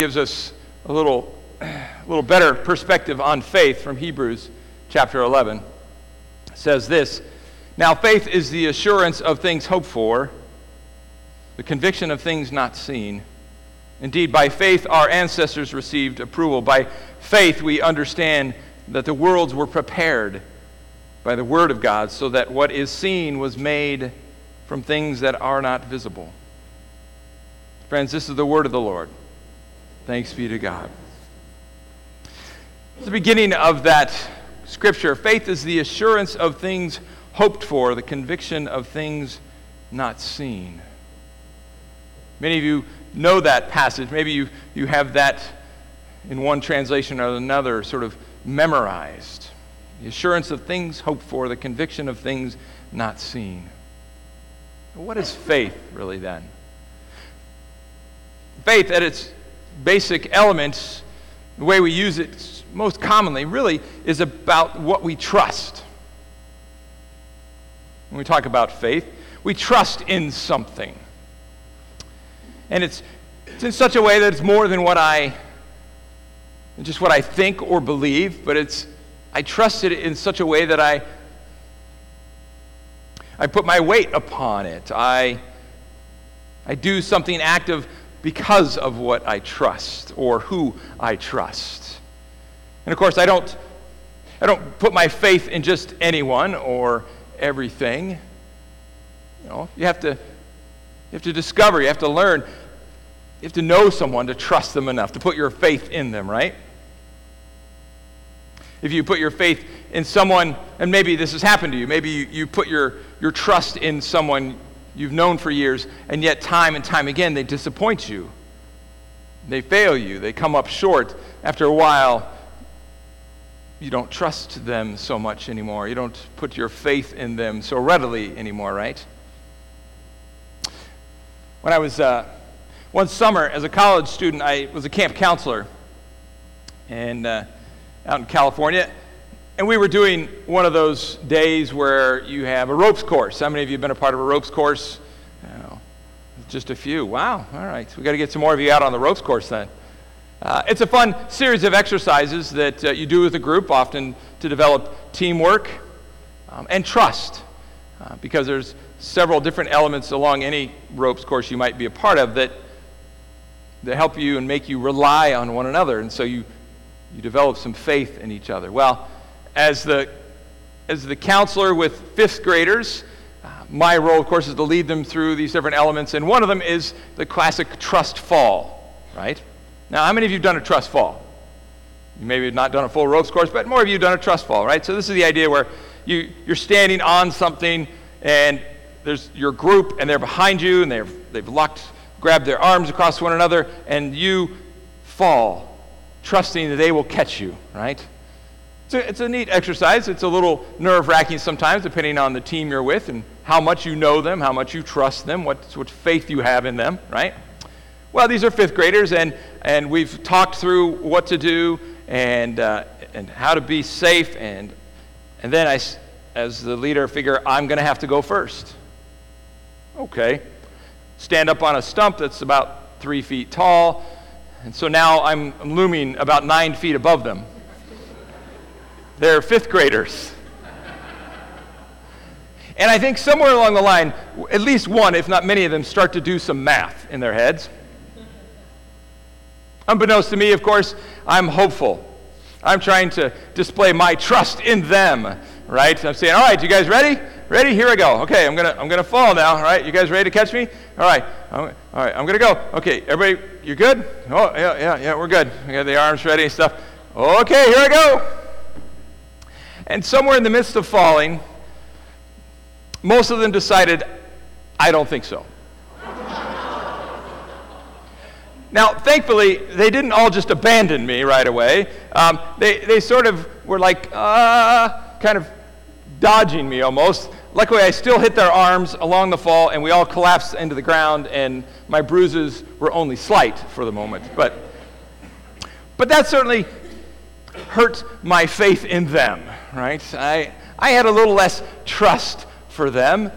Gives us a little better perspective on faith from Hebrews chapter 11. It says this, "Now faith is the assurance of things hoped for, the conviction of things not seen. Indeed, by faith our ancestors received approval. By faith we understand that the worlds were prepared by the word of God, so that what is seen was made from things that are not visible." Friends, this is the word of the Lord. Thanks be to God. At the beginning of that scripture, faith is the assurance of things hoped for, the conviction of things not seen. Many of you know that passage. Maybe you have that in one translation or another sort of memorized. The assurance of things hoped for, the conviction of things not seen. What is faith really then? Faith at its basic elements, the way we use it most commonly, really is about what we trust. When we talk about faith, we trust in something. And it's in such a way that it's more than just what I think or believe, but I trust it in such a way that I put my weight upon it. I do something active because of what I trust or who I trust. And of course, I don't put my faith in just anyone or everything. You have to discover, you have to learn, you have to know someone to trust them enough to put your faith in them, right? If you put your faith in someone, and maybe this has happened to you, maybe you put your trust in someone you've known for years, and yet time and time again they disappoint you. They fail you. They come up short. After a while, you don't trust them so much anymore. You don't put your faith in them so readily anymore, right? When I was, one summer as a college student, I was a camp counselor and out in California. And we were doing one of those days where you have a ropes course. How many of you have been a part of a ropes course? Just a few. Wow. All right. We got to get some more of you out on the ropes course then. It's a fun series of exercises that you do with a group, often to develop teamwork and trust, because there's several different elements along any ropes course you might be a part of that help you and make you rely on one another, and so you develop some faith in each other. Well, as the counselor with fifth graders, my role, of course, is to lead them through these different elements, and one of them is the classic trust fall, right? Now, how many of you have done a trust fall? You maybe have not done a full ropes course, but more of you have done a trust fall, right? So this is the idea where you're standing on something, and there's your group, and they're behind you, and they've grabbed their arms across one another, and you fall, trusting that they will catch you, right? It's a neat exercise. It's a little nerve-wracking sometimes, depending on the team you're with and how much you know them, how much you trust them, what faith you have in them, right? Well, these are fifth graders, and we've talked through what to do and how to be safe, and then I, as the leader, figure I'm going to have to go first. Okay. Stand up on a stump that's about 3 feet tall, and so now I'm looming about 9 feet above them. They're fifth graders. And I think somewhere along the line, at least one, if not many of them, start to do some math in their heads. Unbeknownst to me, of course, I'm hopeful. I'm trying to display my trust in them, right? I'm saying, all right, you guys ready? Ready? Here I go. Okay, I'm gonna fall now. All right, you guys ready to catch me? All right, I'm gonna go. Okay, everybody, you good? Oh, yeah, we're good. We got the arms ready and stuff. Okay, here I go. And somewhere in the midst of falling, most of them decided, I don't think so. Now, thankfully, they didn't all just abandon me right away. They sort of were like, kind of dodging me almost. Luckily, I still hit their arms along the fall, and we all collapsed into the ground, and my bruises were only slight for the moment. But that certainly hurt my faith in them, right? I had a little less trust for them.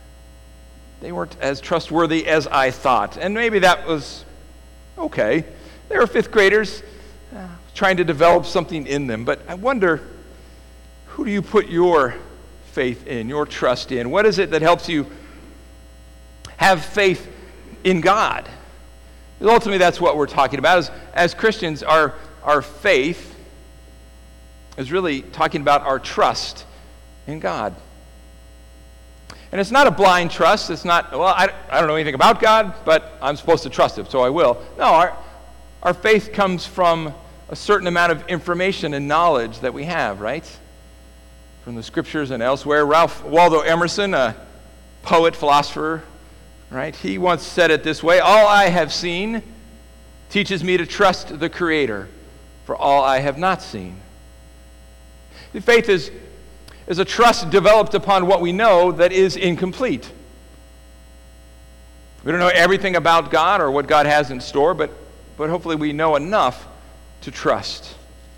They weren't as trustworthy as I thought, and maybe that was okay. They were fifth graders trying to develop something in them. But I wonder, who do you put your faith in, your trust in? What is it that helps you have faith in God? Because ultimately, that's what we're talking about. As Christians, our faith is really talking about our trust in God. And it's not a blind trust. It's not, well, I don't know anything about God, but I'm supposed to trust Him, so I will. No, our faith comes from a certain amount of information and knowledge that we have, right? From the Scriptures and elsewhere. Ralph Waldo Emerson, a poet, philosopher, right? He once said it this way: all I have seen teaches me to trust the Creator for all I have not seen. Faith is a trust developed upon what we know that is incomplete. We don't know everything about God or what God has in store, but hopefully we know enough to trust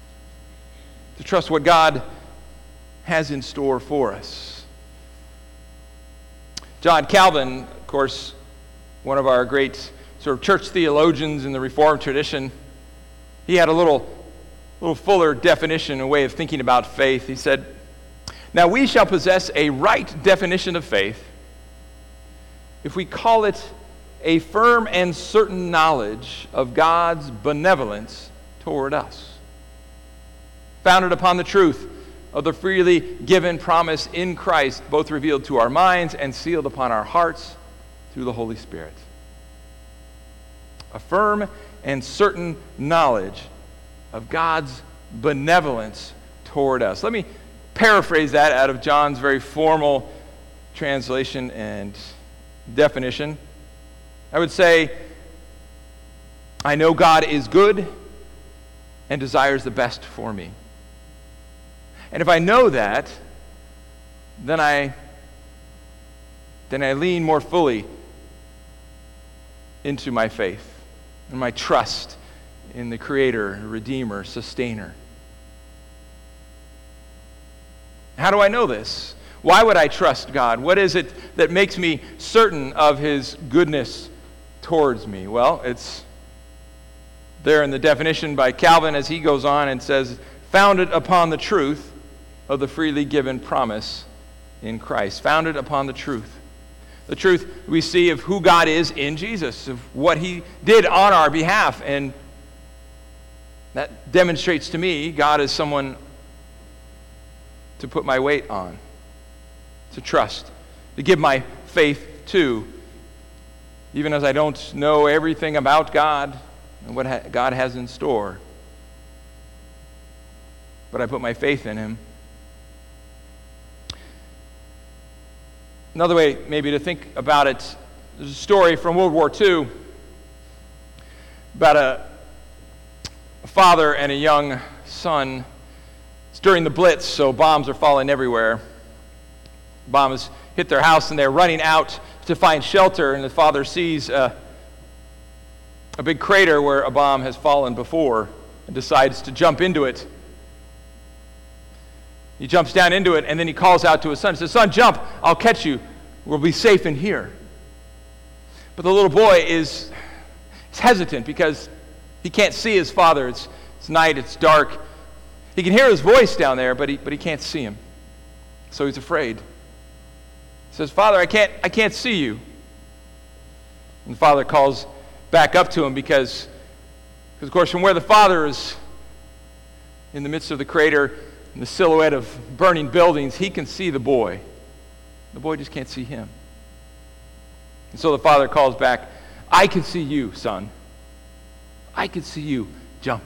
what God has in store for us. John Calvin, of course, one of our great sort of church theologians in the Reformed tradition, he had a little fuller definition, a way of thinking about faith. He said, "Now we shall possess a right definition of faith if we call it a firm and certain knowledge of God's benevolence toward us, founded upon the truth of the freely given promise in Christ, both revealed to our minds and sealed upon our hearts through the Holy Spirit." A firm and certain knowledge of God's benevolence toward us. Let me paraphrase that out of John's very formal translation and definition. I would say, I know God is good and desires the best for me. And if I know that, then I lean more fully into my faith and my trust in the Creator, Redeemer, Sustainer. How do I know this? Why would I trust God? What is it that makes me certain of His goodness towards me? Well, it's there in the definition by Calvin as he goes on and says, founded upon the truth of the freely given promise in Christ. Founded upon the truth. The truth we see of who God is in Jesus, of what He did on our behalf. And that demonstrates to me God is someone to put my weight on, to trust, to give my faith to, even as I don't know everything about God and what God has in store. But I put my faith in Him. Another way maybe to think about it, there's a story from World War II about a father and a young son. It's during the Blitz, so bombs are falling everywhere. Bombs hit their house and they're running out to find shelter, and the father sees a big crater where a bomb has fallen before and decides to jump into it. He jumps down into it, and then he calls out to his son. He says, "Son, jump. I'll catch you. We'll be safe in here." But the little boy is hesitant because he can't see his father. It's night. It's dark. He can hear his voice down there, but he can't see him. So he's afraid. He says, "Father, I can't see you." And the father calls back up to him because of course, from where the father is in the midst of the crater, in the silhouette of burning buildings, he can see the boy. The boy just can't see him. And so the father calls back, "I can see you, son. I can see you. Jump."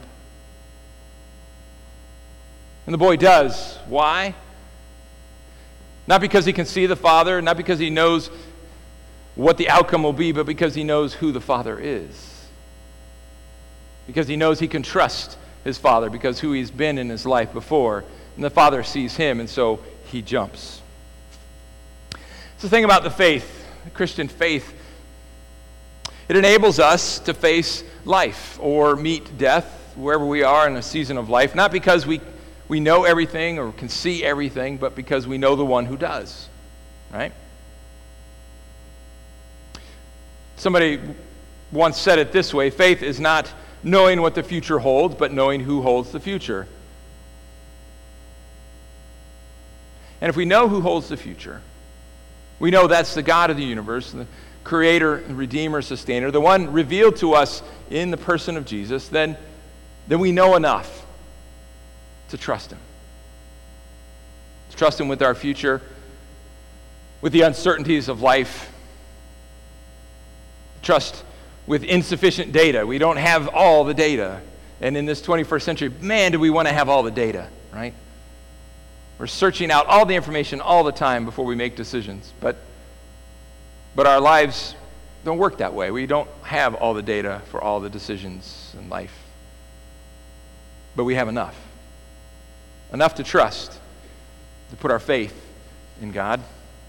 And the boy does. Why? Not because he can see the father, not because he knows what the outcome will be, but because he knows who the father is. Because he knows he can trust his father because who he's been in his life before. And the father sees him, and so he jumps. It's the thing about the faith, the Christian faith. It enables us to face life or meet death wherever we are in a season of life, not because we know everything or can see everything, but because we know the one who does, right? Somebody once said it this way: faith is not knowing what the future holds, but knowing who holds the future. And if we know who holds the future, we know that's the God of the universe, the creator, redeemer, sustainer, the one revealed to us in the person of Jesus, then we know enough to trust him. To trust him with our future, with the uncertainties of life. Trust with insufficient data. We don't have all the data. And in this 21st century, man, do we want to have all the data, right? We're searching out all the information all the time before we make decisions. But our lives don't work that way. We don't have all the data for all the decisions in life. But we have enough. Enough to trust, to put our faith in God.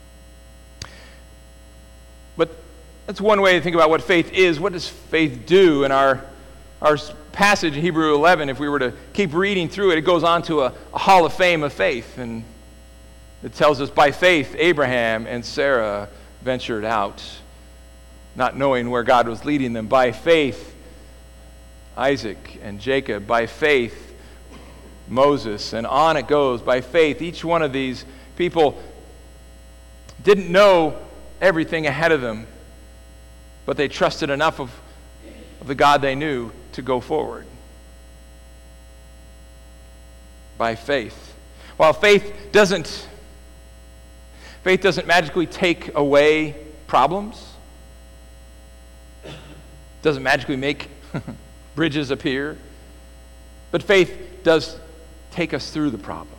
But that's one way to think about what faith is. What does faith do? In our passage in Hebrew 11, if we were to keep reading through it, it goes on to a hall of fame of faith. And it tells us, by faith, Abraham and Sarah ventured out, not knowing where God was leading them. By faith, Isaac and Jacob. By faith, Moses. And on it goes. By faith, each one of these people didn't know everything ahead of them, but they trusted enough of the God they knew to go forward. By faith. While faith doesn't magically take away problems, doesn't magically make bridges appear, but faith does take us through the problems.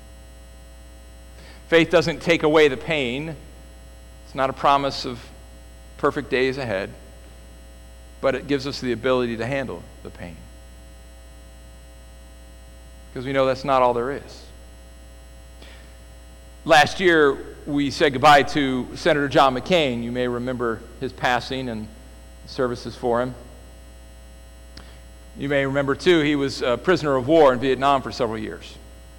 Faith doesn't take away the pain. It's not a promise of perfect days ahead, but it gives us the ability to handle the pain. Because we know that's not all there is. Last year, we said goodbye to Senator John McCain. You may remember his passing and services for him. You may remember, too, he was a prisoner of war in Vietnam for several years.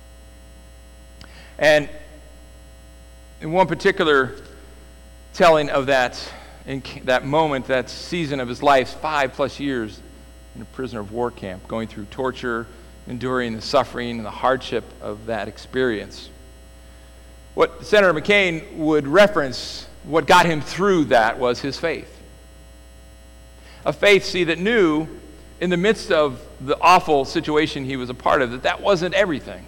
And in one particular telling of that, in that moment, that season of his life, 5+ years in a prisoner of war camp, going through torture, enduring the suffering and the hardship of that experience. What Senator McCain would reference, what got him through that, was his faith. A faith, see, that knew in the midst of the awful situation he was a part of, that wasn't everything.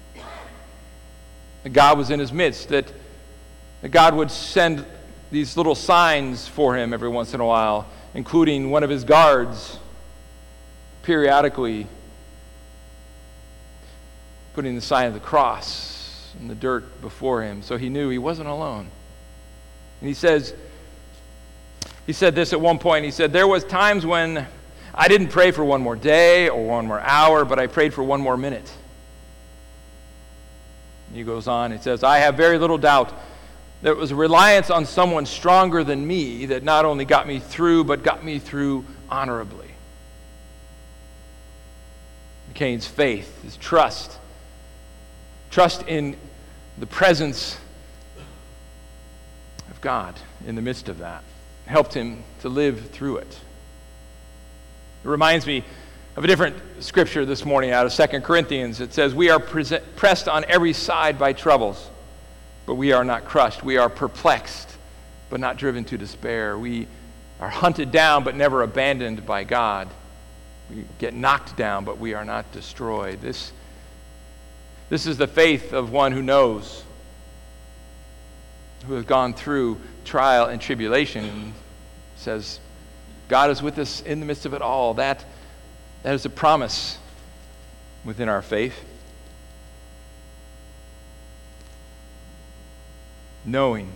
That God was in his midst, that God would send these little signs for him every once in a while, including one of his guards periodically putting the sign of the cross in the dirt before him, so he knew he wasn't alone. And he said this at one point. He said, "There was times when I didn't pray for one more day or one more hour, but I prayed for one more minute." And he goes on, he says, "I have very little doubt that it was a reliance on someone stronger than me that not only got me through, but got me through honorably." McCain's faith, his trust in the presence of God in the midst of that, helped him to live through it. It reminds me of a different scripture this morning out of 2 Corinthians. It says, "We are pressed on every side by troubles, but we are not crushed. We are perplexed, but not driven to despair. We are hunted down, but never abandoned by God. We get knocked down, but we are not destroyed." This is the faith of one who knows, who has gone through trial and tribulation, and says, God is with us in the midst of it all. That is a promise within our faith. Knowing,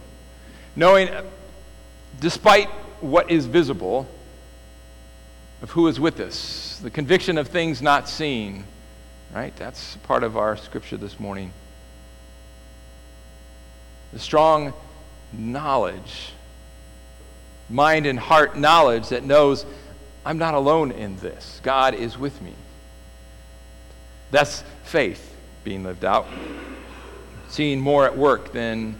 despite what is visible, of who is with us, the conviction of things not seen, right? That's part of our scripture this morning. The strong knowledge, mind and heart knowledge that knows I'm not alone in this. God is with me. That's faith being lived out, seeing more at work than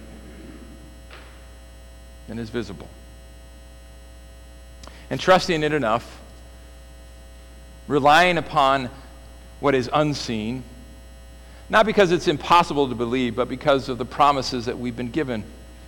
is visible. And trusting it enough relying upon what is unseen, not because it's impossible to believe, but because of the promises that we've been given.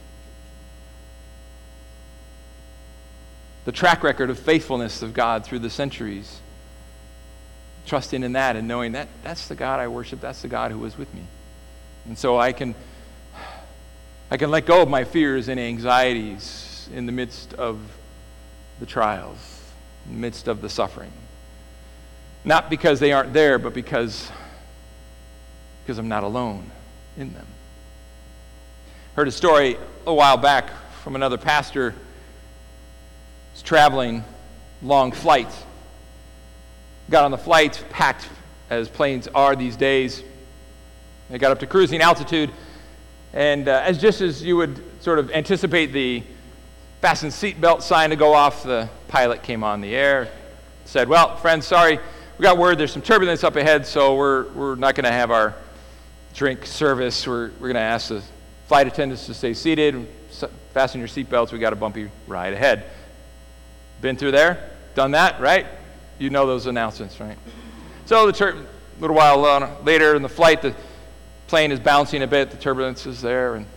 The track record of faithfulness of God through the centuries. Trusting in that and knowing that that's the God I worship, that's the God who was with me. And so I can let go of my fears and anxieties in the midst of the trials, in the midst of the suffering. Not because they aren't there, but because I'm not alone in them. Heard a story a while back from another pastor who's traveling long flights. Got on the flight, packed as planes are these days. They got up to cruising altitude, and just as you would sort of anticipate the fasten seatbelt sign to go off, the pilot came on the air, said, "Well, friends, sorry, we got word there's some turbulence up ahead, so we're not going to have our drink service. We're going to ask the flight attendants to stay seated, fasten your seatbelts. We got a bumpy ride ahead." Been through there, done that, right? You know those announcements, right? So a little while later in the flight, the plane is bouncing a bit, the turbulence is there, and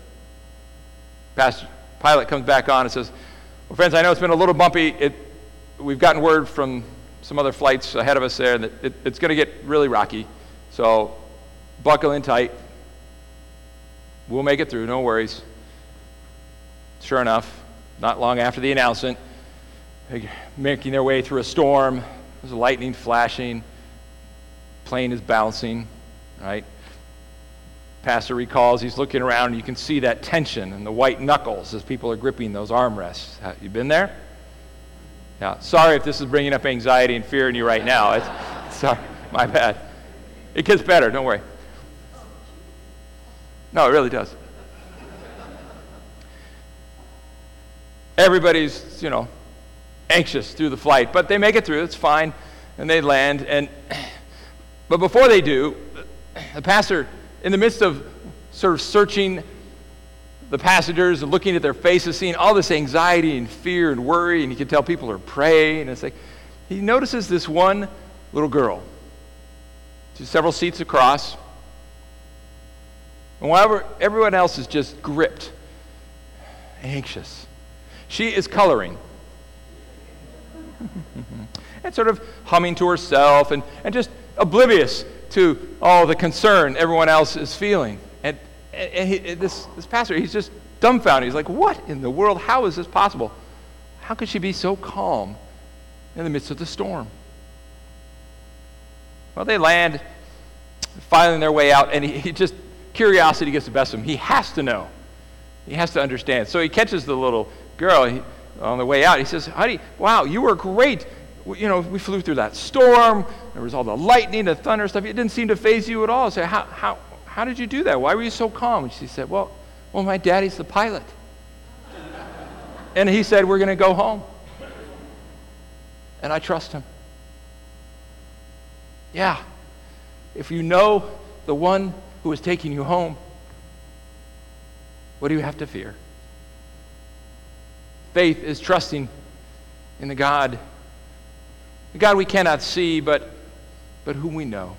pilot comes back on and says, "Well, friends, I know it's been a little bumpy. We've gotten word from some other flights ahead of us there that it's going to get really rocky, so buckle in tight. We'll make it through, no worries." Sure enough, not long after the announcement, they're making their way through a storm. There's lightning flashing. Plane is bouncing, right? Pastor recalls he's looking around and you can see that tension and the white knuckles as people are gripping those armrests. You been there? Yeah. Sorry if this is bringing up anxiety and fear in you right now. Sorry, my bad. It gets better, don't worry. No, it really does. Everybody's, anxious through the flight, but they make it through. It's fine, and they land. But before they do, the pastor, in the midst of sort of searching the passengers and looking at their faces, seeing all this anxiety and fear and worry, and you can tell people are praying, and it's like he notices this one little girl. She's several seats across, and while everyone else is just gripped, anxious, she is coloring. And sort of humming to herself and just oblivious to all the concern everyone else is feeling. And this pastor, he's just dumbfounded. He's like, what in the world? How is this possible? How could she be so calm in the midst of the storm? Well, they land, filing their way out, and he just, curiosity gets the best of him. He has to know. He has to understand. So he catches the little girl on the way out. He says, "Honey, wow, you were great. We flew through that storm. There was all the lightning, the thunder stuff. It didn't seem to faze you at all." So how did you do that? Why were you so calm? And she said, well, my daddy's the pilot. And he said, we're going to go home. And I trust him. Yeah. If you know the one who is taking you home, what do you have to fear? Faith is trusting in the God we cannot see, but whom we know.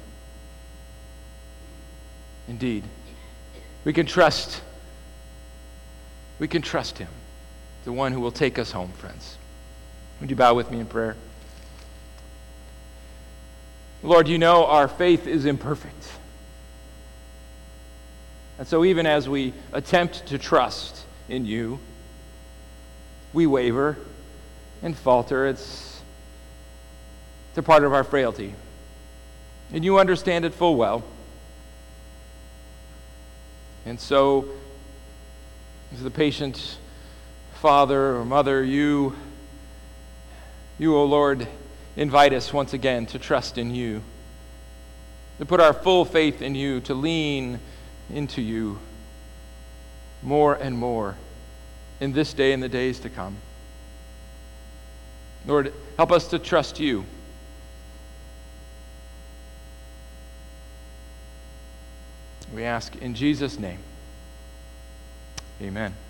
Indeed, we can trust him, the one who will take us home, friends. Would you bow with me in prayer? Lord, you know our faith is imperfect. And so even as we attempt to trust in you, we waver and falter. It's a part of our frailty. And you understand it full well. And so, as the patient father or mother, you, O Lord, invite us once again to trust in you, to put our full faith in you, to lean into you more and more in this day and the days to come. Lord, help us to trust you. We ask in Jesus' name. Amen.